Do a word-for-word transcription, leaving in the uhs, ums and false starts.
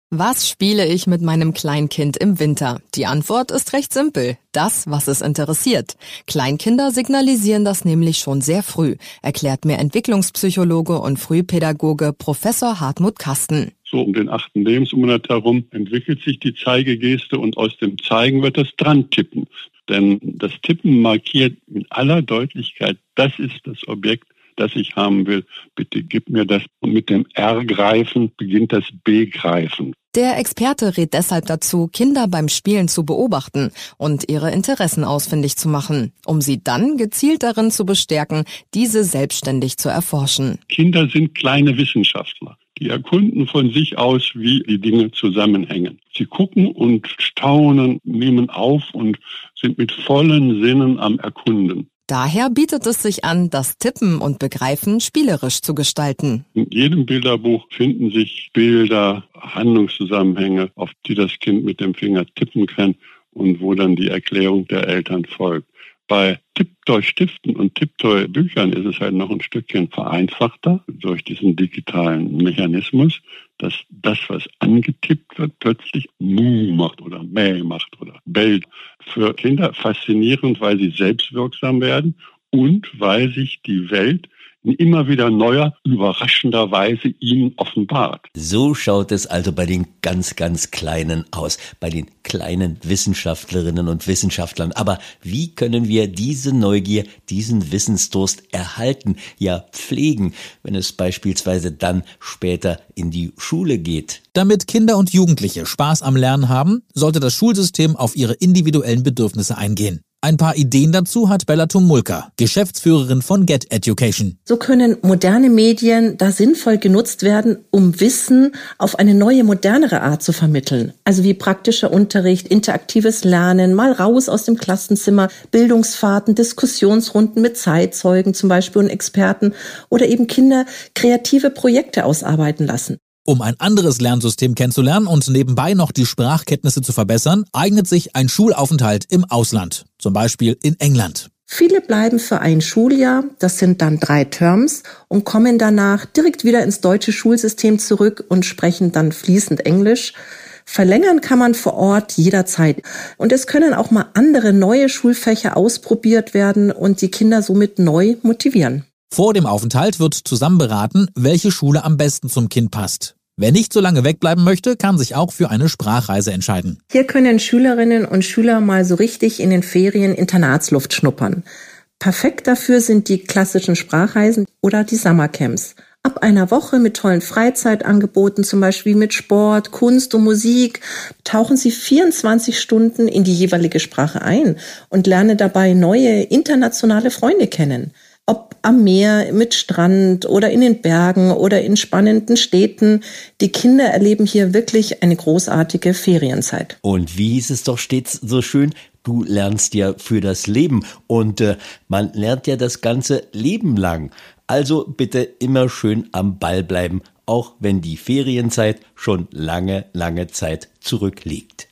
Was spiele ich mit meinem Kleinkind im Winter? Die Antwort ist recht simpel. Das, was es interessiert. Kleinkinder signalisieren das nämlich schon sehr früh, erklärt mir Entwicklungspsychologe und Frühpädagoge Professor Hartmut Kasten. So um den achten Lebensmonat herum entwickelt sich die Zeigegeste und aus dem Zeigen wird das Dran-Tippen. Denn das Tippen markiert in aller Deutlichkeit, das ist das Objekt, das ich haben will. Bitte gib mir das. Und mit dem R-Greifen beginnt das B-Greifen. Der Experte rät deshalb dazu, Kinder beim Spielen zu beobachten und ihre Interessen ausfindig zu machen, um sie dann gezielt darin zu bestärken, diese selbstständig zu erforschen. Kinder sind kleine Wissenschaftler. Die erkunden von sich aus, wie die Dinge zusammenhängen. Sie gucken und staunen, nehmen auf und sind mit vollen Sinnen am Erkunden. Daher bietet es sich an, das Tippen und Begreifen spielerisch zu gestalten. In jedem Bilderbuch finden sich Bilder, Handlungszusammenhänge, auf die das Kind mit dem Finger tippen kann und wo dann die Erklärung der Eltern folgt. Bei Tipptoy-Stiften und Tipptoy-Büchern ist es halt noch ein Stückchen vereinfachter durch diesen digitalen Mechanismus, dass das, was angetippt wird, plötzlich Mu macht oder Mäh macht oder bellt. Für Kinder faszinierend, weil sie selbstwirksam werden und weil sich die Welt in immer wieder neuer, überraschender Weise ihnen offenbart. So schaut es also bei den ganz, ganz Kleinen aus, bei den kleinen Wissenschaftlerinnen und Wissenschaftlern. Aber wie können wir diese Neugier, diesen Wissensdurst erhalten, ja pflegen, wenn es beispielsweise dann später in die Schule geht? Damit Kinder und Jugendliche Spaß am Lernen haben, sollte das Schulsystem auf ihre individuellen Bedürfnisse eingehen. Ein paar Ideen dazu hat Bella Tomulka, Geschäftsführerin von Get Education. So können moderne Medien da sinnvoll genutzt werden, um Wissen auf eine neue, modernere Art zu vermitteln. Also wie praktischer Unterricht, interaktives Lernen, mal raus aus dem Klassenzimmer, Bildungsfahrten, Diskussionsrunden mit Zeitzeugen zum Beispiel und Experten oder eben Kinder kreative Projekte ausarbeiten lassen. Um ein anderes Lernsystem kennenzulernen und nebenbei noch die Sprachkenntnisse zu verbessern, eignet sich ein Schulaufenthalt im Ausland, zum Beispiel in England. Viele bleiben für ein Schuljahr, das sind dann drei Terms, und kommen danach direkt wieder ins deutsche Schulsystem zurück und sprechen dann fließend Englisch. Verlängern kann man vor Ort jederzeit. Und es können auch mal andere neue Schulfächer ausprobiert werden und die Kinder somit neu motivieren. Vor dem Aufenthalt wird zusammen beraten, welche Schule am besten zum Kind passt. Wer nicht so lange wegbleiben möchte, kann sich auch für eine Sprachreise entscheiden. Hier können Schülerinnen und Schüler mal so richtig in den Ferien Internatsluft schnuppern. Perfekt dafür sind die klassischen Sprachreisen oder die Summercamps. Ab einer Woche mit tollen Freizeitangeboten, zum Beispiel mit Sport, Kunst und Musik, tauchen Sie vierundzwanzig Stunden in die jeweilige Sprache ein und lernen dabei neue internationale Freunde kennen. Ob am Meer, mit Strand oder in den Bergen oder in spannenden Städten. Die Kinder erleben hier wirklich eine großartige Ferienzeit. Und wie hieß es doch stets so schön, du lernst ja für das Leben. Und äh, man lernt ja das ganze Leben lang. Also bitte immer schön am Ball bleiben, auch wenn die Ferienzeit schon lange, lange Zeit zurückliegt.